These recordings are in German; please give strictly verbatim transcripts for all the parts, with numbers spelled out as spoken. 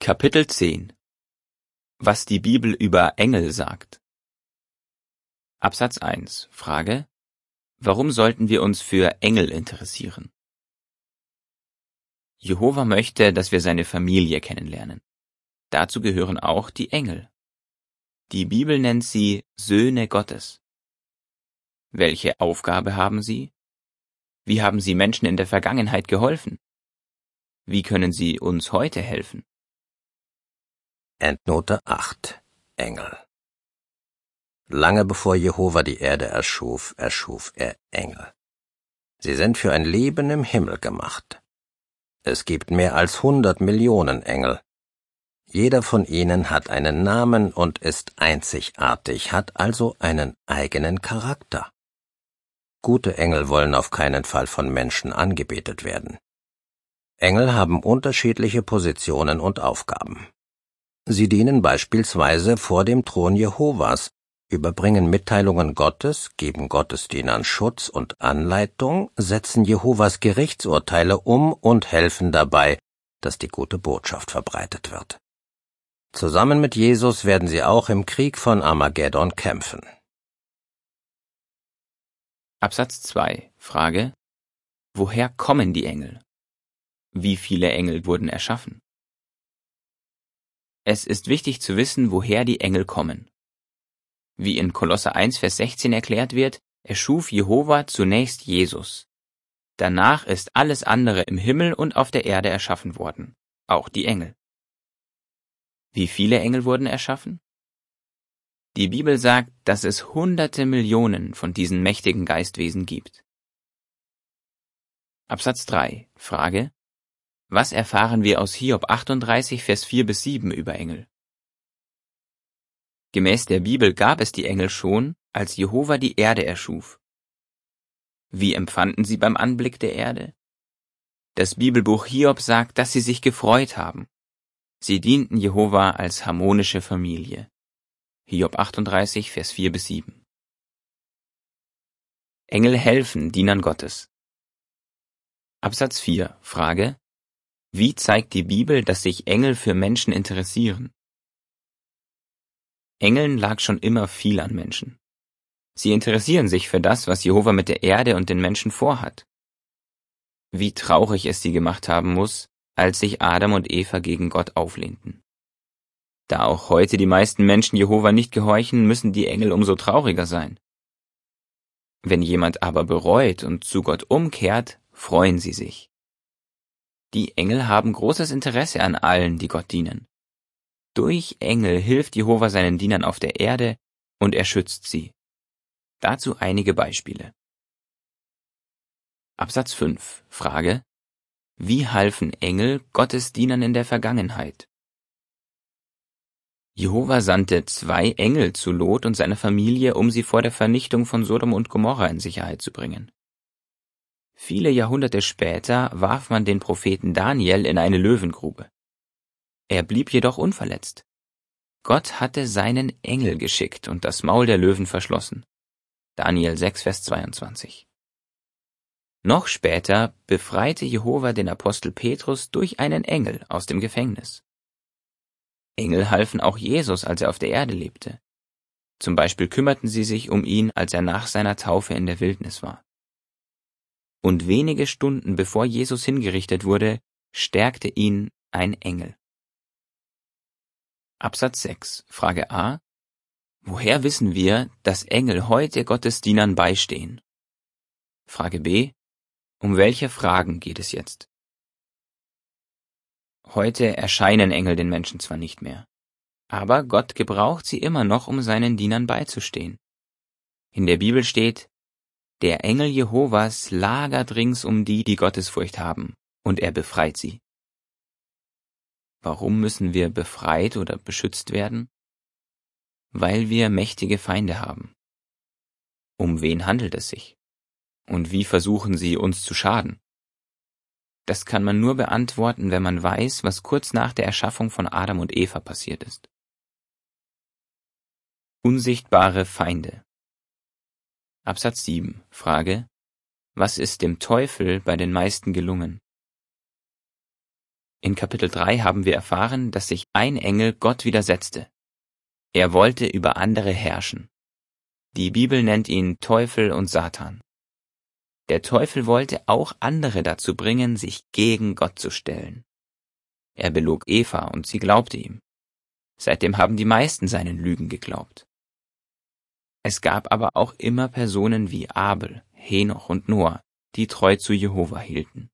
Kapitel zehn. Was die Bibel über Engel sagt. Absatz eins. Frage: Warum sollten wir uns für Engel interessieren? Jehova möchte, dass wir seine Familie kennenlernen. Dazu gehören auch die Engel. Die Bibel nennt sie Söhne Gottes. Welche Aufgabe haben sie? Wie haben sie Menschen in der Vergangenheit geholfen? Wie können sie uns heute helfen? Endnote acht. Engel. Lange bevor Jehova die Erde erschuf, erschuf er Engel. Sie sind für ein Leben im Himmel gemacht. Es gibt mehr als hundert Millionen Engel. Jeder von ihnen hat einen Namen und ist einzigartig, hat also einen eigenen Charakter. Gute Engel wollen auf keinen Fall von Menschen angebetet werden. Engel haben unterschiedliche Positionen und Aufgaben. Sie dienen beispielsweise vor dem Thron Jehovas, überbringen Mitteilungen Gottes, geben Gottesdienern Schutz und Anleitung, setzen Jehovas Gerichtsurteile um und helfen dabei, dass die gute Botschaft verbreitet wird. Zusammen mit Jesus werden sie auch im Krieg von Armageddon kämpfen. Absatz zwei. Frage: Woher kommen die Engel? Wie viele Engel wurden erschaffen? Es ist wichtig zu wissen, woher die Engel kommen. Wie in Kolosser eins, Vers sechzehn erklärt wird, erschuf Jehova zunächst Jesus. Danach ist alles andere im Himmel und auf der Erde erschaffen worden, auch die Engel. Wie viele Engel wurden erschaffen? Die Bibel sagt, dass es hunderte Millionen von diesen mächtigen Geistwesen gibt. Absatz drei. Frage: Was erfahren wir aus Hiob achtunddreißig, Vers vier bis sieben über Engel? Gemäß der Bibel gab es die Engel schon, als Jehova die Erde erschuf. Wie empfanden sie beim Anblick der Erde? Das Bibelbuch Hiob sagt, dass sie sich gefreut haben. Sie dienten Jehova als harmonische Familie. Hiob achtunddreißig, Vers vier bis sieben. Engel helfen Dienern Gottes. Absatz vier. Frage: Wie zeigt die Bibel, dass sich Engel für Menschen interessieren? Engeln lag schon immer viel an Menschen. Sie interessieren sich für das, was Jehova mit der Erde und den Menschen vorhat. Wie traurig es sie gemacht haben muss, als sich Adam und Eva gegen Gott auflehnten. Da auch heute die meisten Menschen Jehova nicht gehorchen, müssen die Engel umso trauriger sein. Wenn jemand aber bereut und zu Gott umkehrt, freuen sie sich. Die Engel haben großes Interesse an allen, die Gott dienen. Durch Engel hilft Jehova seinen Dienern auf der Erde und er schützt sie. Dazu einige Beispiele. Absatz fünf. Frage: Wie halfen Engel Gottes Dienern in der Vergangenheit? Jehova sandte zwei Engel zu Lot und seiner Familie, um sie vor der Vernichtung von Sodom und Gomorra in Sicherheit zu bringen. Viele Jahrhunderte später warf man den Propheten Daniel in eine Löwengrube. Er blieb jedoch unverletzt. Gott hatte seinen Engel geschickt und das Maul der Löwen verschlossen. Daniel sechs, Vers zweiundzwanzig. Noch später befreite Jehova den Apostel Petrus durch einen Engel aus dem Gefängnis. Engel halfen auch Jesus, als er auf der Erde lebte. Zum Beispiel kümmerten sie sich um ihn, als er nach seiner Taufe in der Wildnis war. Und wenige Stunden bevor Jesus hingerichtet wurde, stärkte ihn ein Engel. Absatz sechs. Frage a. Woher wissen wir, dass Engel heute Gottes Dienern beistehen? Frage b. Um welche Fragen geht es jetzt? Heute erscheinen Engel den Menschen zwar nicht mehr, aber Gott gebraucht sie immer noch, um seinen Dienern beizustehen. In der Bibel steht: Der Engel Jehovas lagert rings um die, die Gottesfurcht haben, und er befreit sie. Warum müssen wir befreit oder beschützt werden? Weil wir mächtige Feinde haben. Um wen handelt es sich? Und wie versuchen sie, uns zu schaden? Das kann man nur beantworten, wenn man weiß, was kurz nach der Erschaffung von Adam und Eva passiert ist. Unsichtbare Feinde. Absatz sieben. Frage: Was ist dem Teufel bei den meisten gelungen? In Kapitel drei haben wir erfahren, dass sich ein Engel Gott widersetzte. Er wollte über andere herrschen. Die Bibel nennt ihn Teufel und Satan. Der Teufel wollte auch andere dazu bringen, sich gegen Gott zu stellen. Er belog Eva und sie glaubte ihm. Seitdem haben die meisten seinen Lügen geglaubt. Es gab aber auch immer Personen wie Abel, Henoch und Noah, die treu zu Jehova hielten.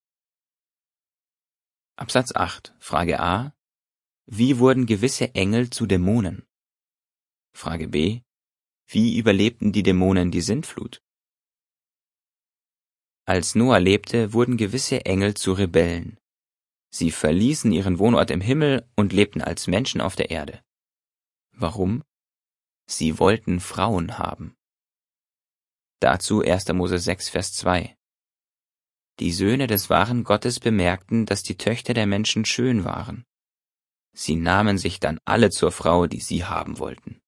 Absatz acht, Frage A. Wie wurden gewisse Engel zu Dämonen? Frage B. Wie überlebten die Dämonen die Sintflut? Als Noah lebte, wurden gewisse Engel zu Rebellen. Sie verließen ihren Wohnort im Himmel und lebten als Menschen auf der Erde. Warum? Sie wollten Frauen haben. Dazu erster Mose sechs, Vers zwei. Die Söhne des wahren Gottes bemerkten, dass die Töchter der Menschen schön waren. Sie nahmen sich dann alle zur Frau, die sie haben wollten.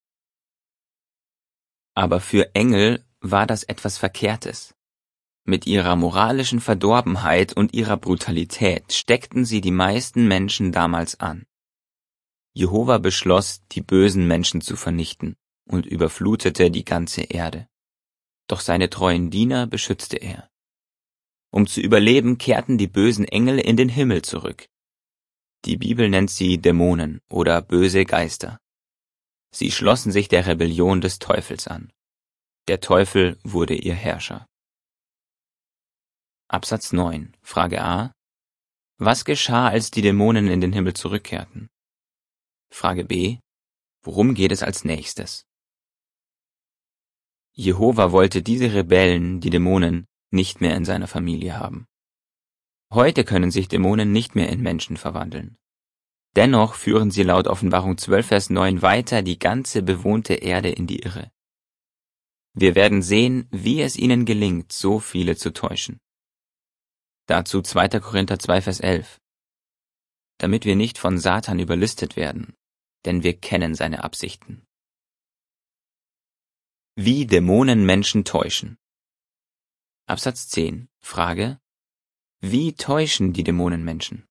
Aber für Engel war das etwas Verkehrtes. Mit ihrer moralischen Verdorbenheit und ihrer Brutalität steckten sie die meisten Menschen damals an. Jehova beschloss, die bösen Menschen zu vernichten und überflutete die ganze Erde. Doch seine treuen Diener beschützte er. Um zu überleben, kehrten die bösen Engel in den Himmel zurück. Die Bibel nennt sie Dämonen oder böse Geister. Sie schlossen sich der Rebellion des Teufels an. Der Teufel wurde ihr Herrscher. Absatz neun, Frage A. Was geschah, als die Dämonen in den Himmel zurückkehrten? Frage B. Worum geht es als nächstes? Jehova wollte diese Rebellen, die Dämonen, nicht mehr in seiner Familie haben. Heute können sich Dämonen nicht mehr in Menschen verwandeln. Dennoch führen sie laut Offenbarung zwölf, Vers neun weiter die ganze bewohnte Erde in die Irre. Wir werden sehen, wie es ihnen gelingt, so viele zu täuschen. Dazu zweiter Korinther zwei, Vers elf. Damit wir nicht von Satan überlistet werden, denn wir kennen seine Absichten. Wie Dämonen Menschen täuschen. Absatz zehn. Frage. Wie täuschen die Dämonen Menschen?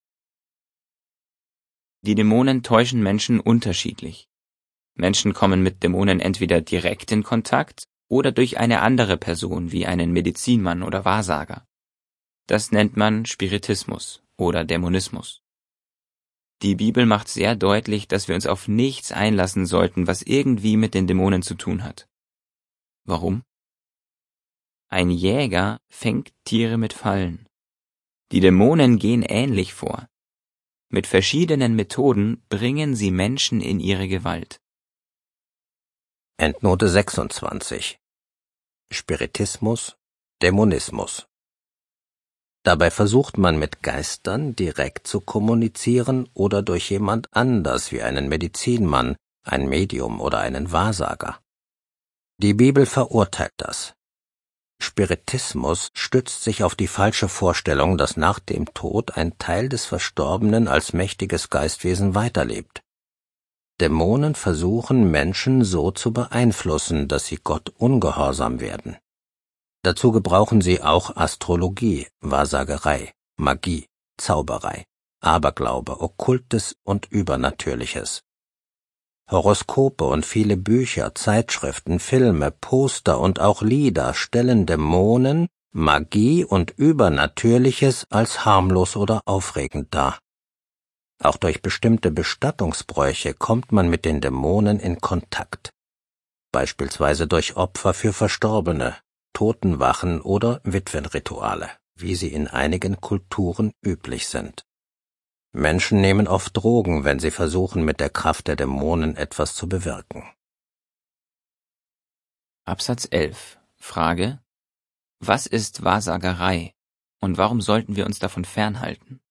Die Dämonen täuschen Menschen unterschiedlich. Menschen kommen mit Dämonen entweder direkt in Kontakt oder durch eine andere Person wie einen Medizinmann oder Wahrsager. Das nennt man Spiritismus oder Dämonismus. Die Bibel macht sehr deutlich, dass wir uns auf nichts einlassen sollten, was irgendwie mit den Dämonen zu tun hat. Warum? Ein Jäger fängt Tiere mit Fallen. Die Dämonen gehen ähnlich vor. Mit verschiedenen Methoden bringen sie Menschen in ihre Gewalt. Endnote sechsundzwanzig. Spiritismus, Dämonismus. Dabei versucht man mit Geistern direkt zu kommunizieren oder durch jemand anders wie einen Medizinmann, ein Medium oder einen Wahrsager. Die Bibel verurteilt das. Spiritismus stützt sich auf die falsche Vorstellung, dass nach dem Tod ein Teil des Verstorbenen als mächtiges Geistwesen weiterlebt. Dämonen versuchen, Menschen so zu beeinflussen, dass sie Gott ungehorsam werden. Dazu gebrauchen sie auch Astrologie, Wahrsagerei, Magie, Zauberei, Aberglaube, Okkultes und Übernatürliches. Horoskope und viele Bücher, Zeitschriften, Filme, Poster und auch Lieder stellen Dämonen, Magie und Übernatürliches als harmlos oder aufregend dar. Auch durch bestimmte Bestattungsbräuche kommt man mit den Dämonen in Kontakt, beispielsweise durch Opfer für Verstorbene, Totenwachen oder Witwenrituale, wie sie in einigen Kulturen üblich sind. Menschen nehmen oft Drogen, wenn sie versuchen, mit der Kraft der Dämonen etwas zu bewirken. Absatz elf. Frage. Was ist Wahrsagerei und warum sollten wir uns davon fernhalten?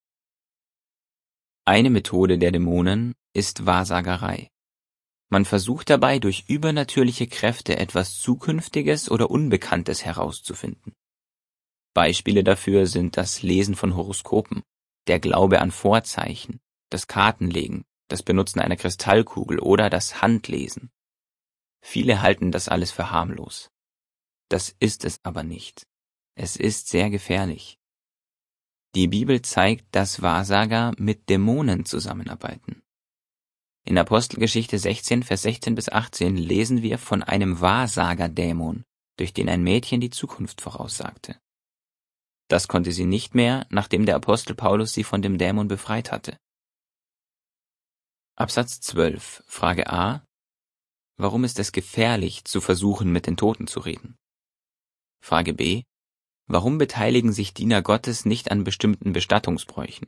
Eine Methode der Dämonen ist Wahrsagerei. Man versucht dabei, durch übernatürliche Kräfte etwas Zukünftiges oder Unbekanntes herauszufinden. Beispiele dafür sind das Lesen von Horoskopen, der Glaube an Vorzeichen, das Kartenlegen, das Benutzen einer Kristallkugel oder das Handlesen. Viele halten das alles für harmlos. Das ist es aber nicht. Es ist sehr gefährlich. Die Bibel zeigt, dass Wahrsager mit Dämonen zusammenarbeiten. In Apostelgeschichte sechzehn, Vers sechzehn bis achtzehn lesen wir von einem Wahrsagerdämon, durch den ein Mädchen die Zukunft voraussagte. Das konnte sie nicht mehr, nachdem der Apostel Paulus sie von dem Dämon befreit hatte. Absatz zwölf, Frage a. Warum ist es gefährlich, zu versuchen, mit den Toten zu reden? Frage b. Warum beteiligen sich Diener Gottes nicht an bestimmten Bestattungsbräuchen?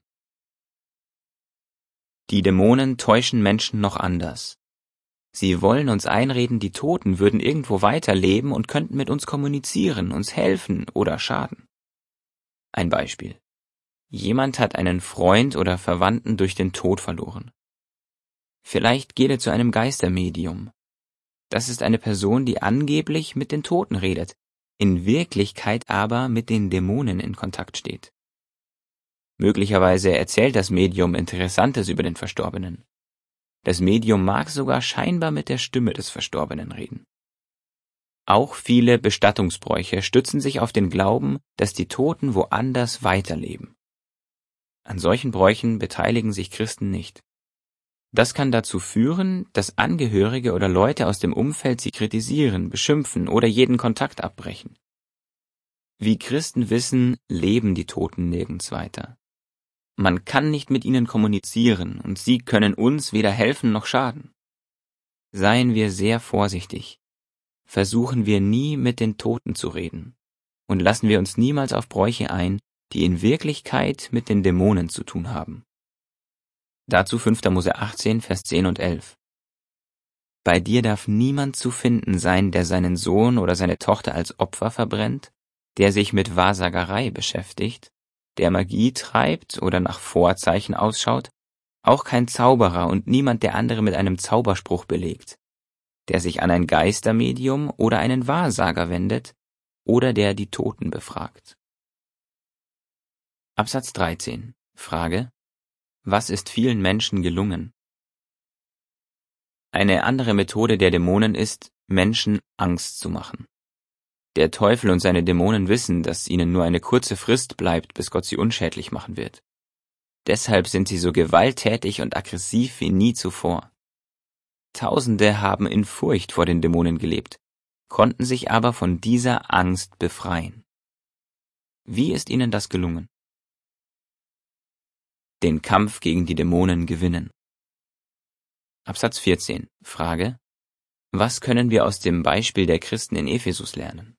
Die Dämonen täuschen Menschen noch anders. Sie wollen uns einreden, die Toten würden irgendwo weiterleben und könnten mit uns kommunizieren, uns helfen oder schaden. Ein Beispiel. Jemand hat einen Freund oder Verwandten durch den Tod verloren. Vielleicht geht er zu einem Geistermedium. Das ist eine Person, die angeblich mit den Toten redet, in Wirklichkeit aber mit den Dämonen in Kontakt steht. Möglicherweise erzählt das Medium Interessantes über den Verstorbenen. Das Medium mag sogar scheinbar mit der Stimme des Verstorbenen reden. Auch viele Bestattungsbräuche stützen sich auf den Glauben, dass die Toten woanders weiterleben. An solchen Bräuchen beteiligen sich Christen nicht. Das kann dazu führen, dass Angehörige oder Leute aus dem Umfeld sie kritisieren, beschimpfen oder jeden Kontakt abbrechen. Wie Christen wissen, leben die Toten nirgends weiter. Man kann nicht mit ihnen kommunizieren und sie können uns weder helfen noch schaden. Seien wir sehr vorsichtig. Versuchen wir nie mit den Toten zu reden und lassen wir uns niemals auf Bräuche ein, die in Wirklichkeit mit den Dämonen zu tun haben. Dazu fünfter Mose achtzehn, Vers zehn und elf. Bei dir darf niemand zu finden sein, der seinen Sohn oder seine Tochter als Opfer verbrennt, der sich mit Wahrsagerei beschäftigt, der Magie treibt oder nach Vorzeichen ausschaut, auch kein Zauberer und niemand, der andere mit einem Zauberspruch belegt, der sich an ein Geistermedium oder einen Wahrsager wendet oder der die Toten befragt. Absatz dreizehn. Frage: Was ist vielen Menschen gelungen? Eine andere Methode der Dämonen ist, Menschen Angst zu machen. Der Teufel und seine Dämonen wissen, dass ihnen nur eine kurze Frist bleibt, bis Gott sie unschädlich machen wird. Deshalb sind sie so gewalttätig und aggressiv wie nie zuvor. Tausende haben in Furcht vor den Dämonen gelebt, konnten sich aber von dieser Angst befreien. Wie ist ihnen das gelungen? Den Kampf gegen die Dämonen gewinnen. Absatz vierzehn. Frage: Was können wir aus dem Beispiel der Christen in Ephesus lernen?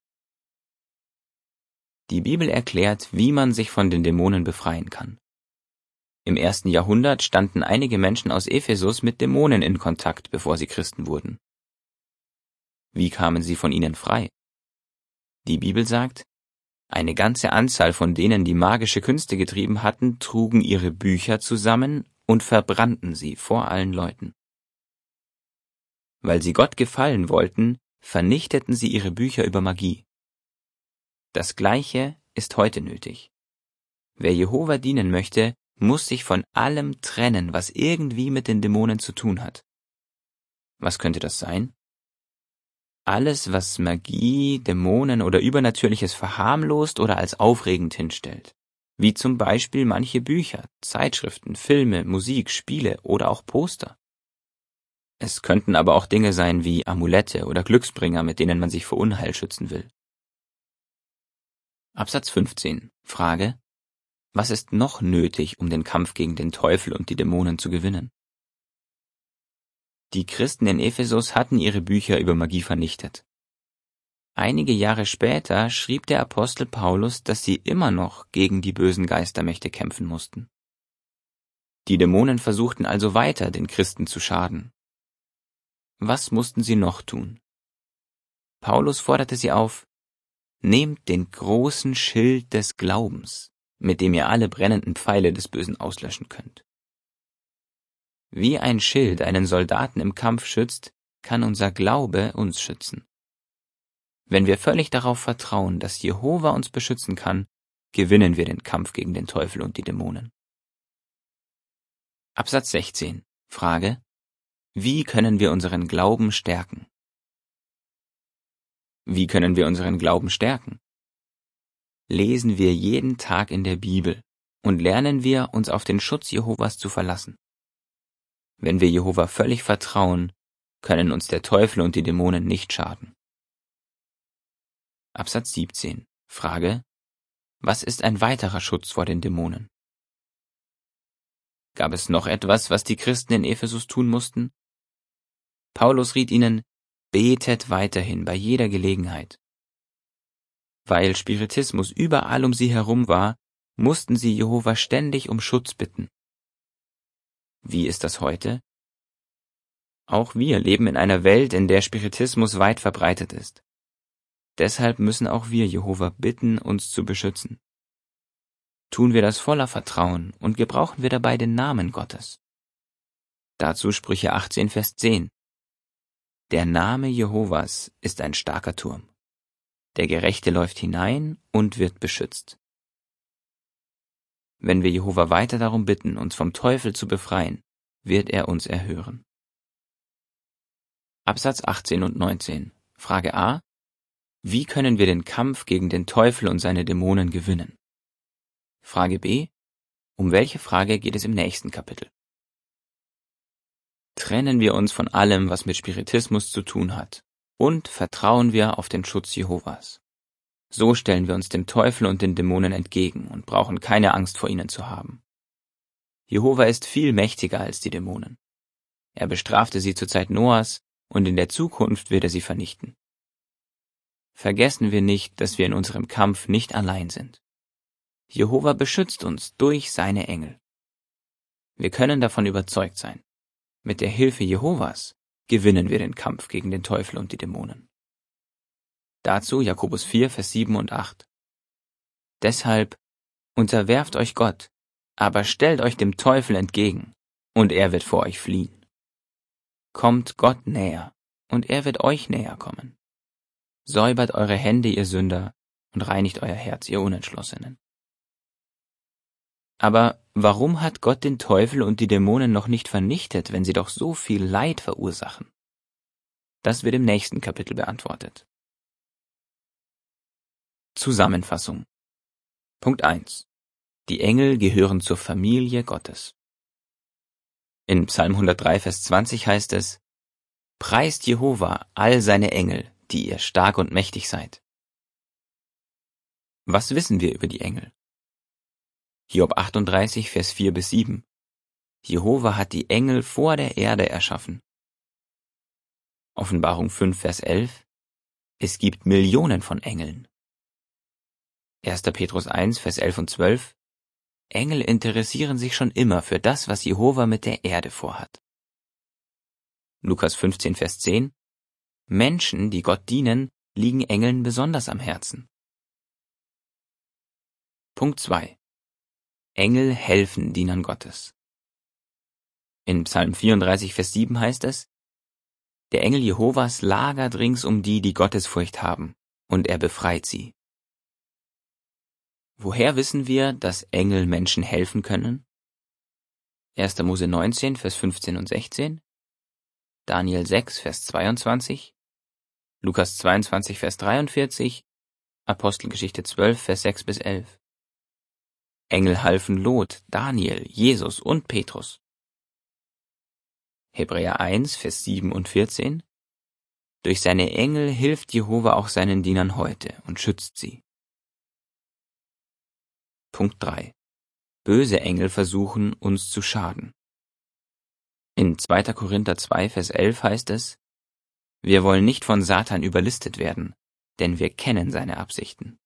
Die Bibel erklärt, wie man sich von den Dämonen befreien kann. Im ersten Jahrhundert standen einige Menschen aus Ephesus mit Dämonen in Kontakt, bevor sie Christen wurden. Wie kamen sie von ihnen frei? Die Bibel sagt, eine ganze Anzahl von denen, die magische Künste getrieben hatten, trugen ihre Bücher zusammen und verbrannten sie vor allen Leuten. Weil sie Gott gefallen wollten, vernichteten sie ihre Bücher über Magie. Das Gleiche ist heute nötig. Wer Jehova dienen möchte, muss sich von allem trennen, was irgendwie mit den Dämonen zu tun hat. Was könnte das sein? Alles, was Magie, Dämonen oder Übernatürliches verharmlost oder als aufregend hinstellt. Wie zum Beispiel manche Bücher, Zeitschriften, Filme, Musik, Spiele oder auch Poster. Es könnten aber auch Dinge sein wie Amulette oder Glücksbringer, mit denen man sich vor Unheil schützen will. Absatz fünfzehn. Frage: Was ist noch nötig, um den Kampf gegen den Teufel und die Dämonen zu gewinnen? Die Christen in Ephesus hatten ihre Bücher über Magie vernichtet. Einige Jahre später schrieb der Apostel Paulus, dass sie immer noch gegen die bösen Geistermächte kämpfen mussten. Die Dämonen versuchten also weiter, den Christen zu schaden. Was mussten sie noch tun? Paulus forderte sie auf: Nehmt den großen Schild des Glaubens, mit dem ihr alle brennenden Pfeile des Bösen auslöschen könnt. Wie ein Schild einen Soldaten im Kampf schützt, kann unser Glaube uns schützen. Wenn wir völlig darauf vertrauen, dass Jehova uns beschützen kann, gewinnen wir den Kampf gegen den Teufel und die Dämonen. Absatz sechzehn. Frage: Wie können wir unseren Glauben stärken? Wie können wir unseren Glauben stärken? Lesen wir jeden Tag in der Bibel, und lernen wir, uns auf den Schutz Jehovas zu verlassen. Wenn wir Jehova völlig vertrauen, können uns der Teufel und die Dämonen nicht schaden. Absatz siebzehn. Frage: Was ist ein weiterer Schutz vor den Dämonen? Gab es noch etwas, was die Christen in Ephesus tun mussten? Paulus riet ihnen: Betet weiterhin bei jeder Gelegenheit. Weil Spiritismus überall um sie herum war, mussten sie Jehova ständig um Schutz bitten. Wie ist das heute? Auch wir leben in einer Welt, in der Spiritismus weit verbreitet ist. Deshalb müssen auch wir Jehova bitten, uns zu beschützen. Tun wir das voller Vertrauen und gebrauchen wir dabei den Namen Gottes. Dazu Sprüche achtzehn, Vers zehn. Der Name Jehovas ist ein starker Turm. Der Gerechte läuft hinein und wird beschützt. Wenn wir Jehova weiter darum bitten, uns vom Teufel zu befreien, wird er uns erhören. Absatz achtzehn und neunzehn. Frage A: Wie können wir den Kampf gegen den Teufel und seine Dämonen gewinnen? Frage B: Um welche Frage geht es im nächsten Kapitel? Trennen wir uns von allem, was mit Spiritismus zu tun hat, und vertrauen wir auf den Schutz Jehovas. So stellen wir uns dem Teufel und den Dämonen entgegen und brauchen keine Angst vor ihnen zu haben. Jehova ist viel mächtiger als die Dämonen. Er bestrafte sie zur Zeit Noahs und in der Zukunft wird er sie vernichten. Vergessen wir nicht, dass wir in unserem Kampf nicht allein sind. Jehova beschützt uns durch seine Engel. Wir können davon überzeugt sein: Mit der Hilfe Jehovas gewinnen wir den Kampf gegen den Teufel und die Dämonen. Dazu Jakobus vier, Vers sieben und acht. Deshalb unterwerft euch Gott, aber stellt euch dem Teufel entgegen, und er wird vor euch fliehen. Kommt Gott näher, und er wird euch näher kommen. Säubert eure Hände, ihr Sünder, und reinigt euer Herz, ihr Unentschlossenen. Aber warum hat Gott den Teufel und die Dämonen noch nicht vernichtet, wenn sie doch so viel Leid verursachen? Das wird im nächsten Kapitel beantwortet. Zusammenfassung. Punkt eins. Die Engel gehören zur Familie Gottes. In Psalm hundertdrei, Vers zwanzig heißt es: Preist Jehova all seine Engel, die ihr stark und mächtig seid. Was wissen wir über die Engel? Hiob achtunddreißig, Vers vier bis sieben. Jehova hat die Engel vor der Erde erschaffen. Offenbarung fünf, Vers elf. Es gibt Millionen von Engeln. erster Petrus eins, Vers elf und zwölf. Engel interessieren sich schon immer für das, was Jehova mit der Erde vorhat. Lukas fünfzehn, Vers zehn. Menschen, die Gott dienen, liegen Engeln besonders am Herzen. Punkt zwei. Engel helfen Dienern Gottes. In Psalm vierunddreißig, Vers sieben heißt es: Der Engel Jehovas lagert rings um die, die Gottesfurcht haben, und er befreit sie. Woher wissen wir, dass Engel Menschen helfen können? erster Mose neunzehn, Vers fünfzehn und sechzehn, Daniel sechs, Vers zweiundzwanzig, Lukas zweiundzwanzig, Vers dreiundvierzig, Apostelgeschichte zwölf, Vers sechs bis elf. Engel halfen Lot, Daniel, Jesus und Petrus. Hebräer eins, Vers sieben und vierzehn. Durch seine Engel hilft Jehova auch seinen Dienern heute und schützt sie. Punkt drei. Böse Engel versuchen, uns zu schaden. In zweiter Korinther zwei, Vers elf heißt es: Wir wollen nicht von Satan überlistet werden, denn wir kennen seine Absichten.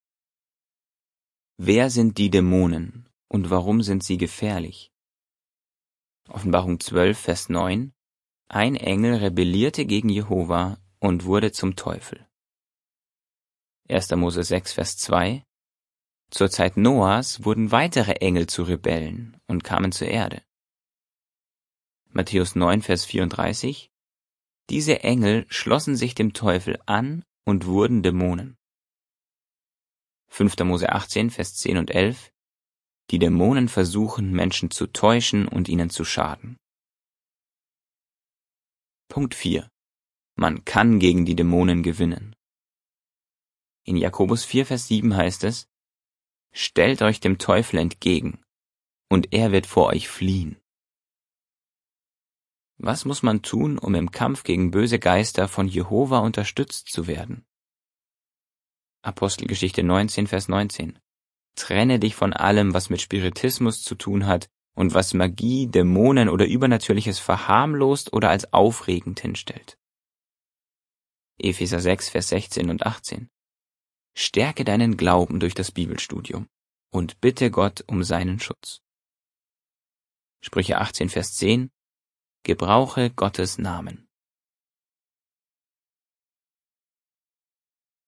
Wer sind die Dämonen und warum sind sie gefährlich? Offenbarung zwölf, Vers neun. Ein Engel rebellierte gegen Jehova und wurde zum Teufel. erster Mose sechs, Vers zwei. Zur Zeit Noahs wurden weitere Engel zu Rebellen und kamen zur Erde. Matthäus neun, Vers vierunddreißig. Diese Engel schlossen sich dem Teufel an und wurden Dämonen. fünfter Mose achtzehn, Vers zehn und elf. Die Dämonen versuchen, Menschen zu täuschen und ihnen zu schaden. Punkt vier. Man kann gegen die Dämonen gewinnen. In Jakobus vier, Vers sieben heißt es: Stellt euch dem Teufel entgegen, und er wird vor euch fliehen. Was muss man tun, um im Kampf gegen böse Geister von Jehova unterstützt zu werden? Apostelgeschichte neunzehn, Vers neunzehn. Trenne dich von allem, was mit Spiritismus zu tun hat und was Magie, Dämonen oder Übernatürliches verharmlost oder als aufregend hinstellt. Epheser sechs, Vers sechzehn und achtzehn. Stärke deinen Glauben durch das Bibelstudium und bitte Gott um seinen Schutz. Sprüche achtzehn, Vers zehn. Gebrauche Gottes Namen.